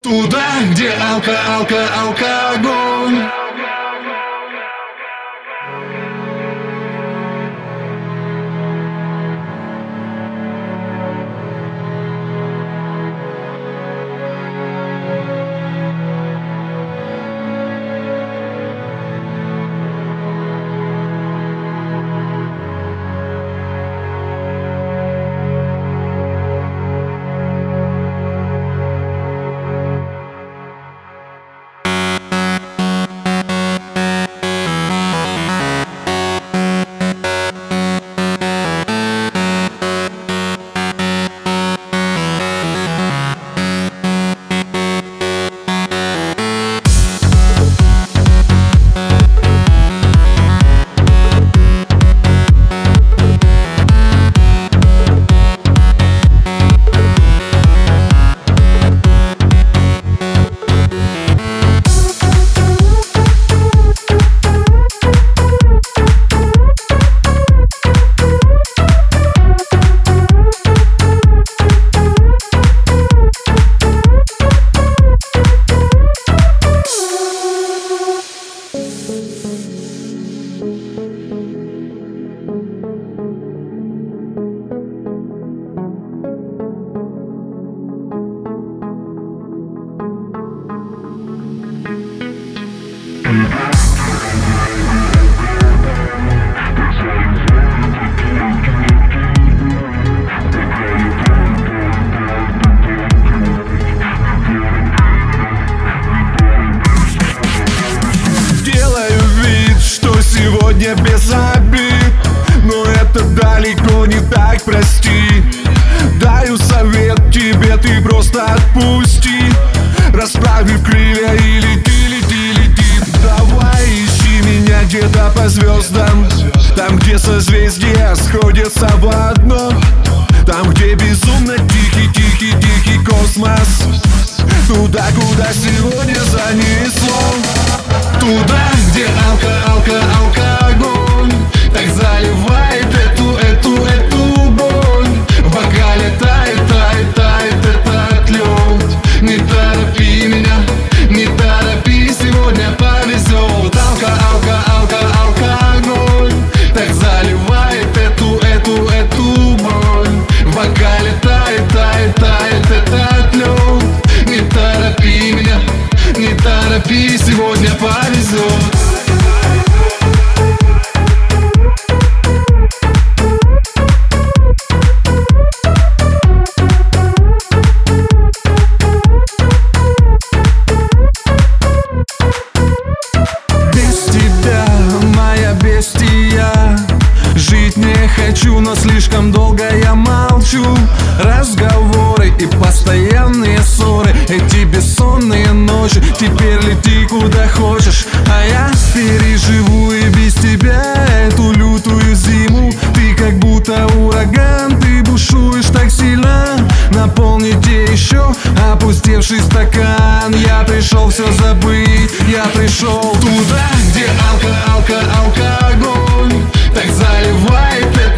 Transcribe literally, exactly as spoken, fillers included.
Туда, где алка, алка, алкоголь. Делаю вид, что сегодня без обид, но это далеко не так, прости. Даю совет тебе, ты просто отпусти, расправив крылья и лети, лети, лети. Давай ищи меня где-то по звездам, там, где созвездия сходятся в одно, там, где безумно тихий, тихий, тихий космос. Туда, куда сегодня занесло. Туда, где алка, алка, алкоголь так заливает эту, эту, эту боль. В бокале тает, тает, тает этот лед. Не торопи меня, не торопи, сегодня повезет. Алка, алка, алка, алкоголь так заливает эту, эту, эту боль. В бокале тает, тает, тает этот лед. Не торопи меня, не торопи, сегодня повезет. Без тебя, моя бестия, жить не хочу, но слишком долго я молчу. Разговоры и постоянные ссоры, эти бессонные ночи. Теперь лети куда хочешь, а я переживу и без тебя эту лютую зиму. Ты как будто ураган, ты бушуешь так сильно. Наполните еще опустевший стакан. Я пришел все забыть, я пришел туда, где алка, алка, алкоголь так заливает это.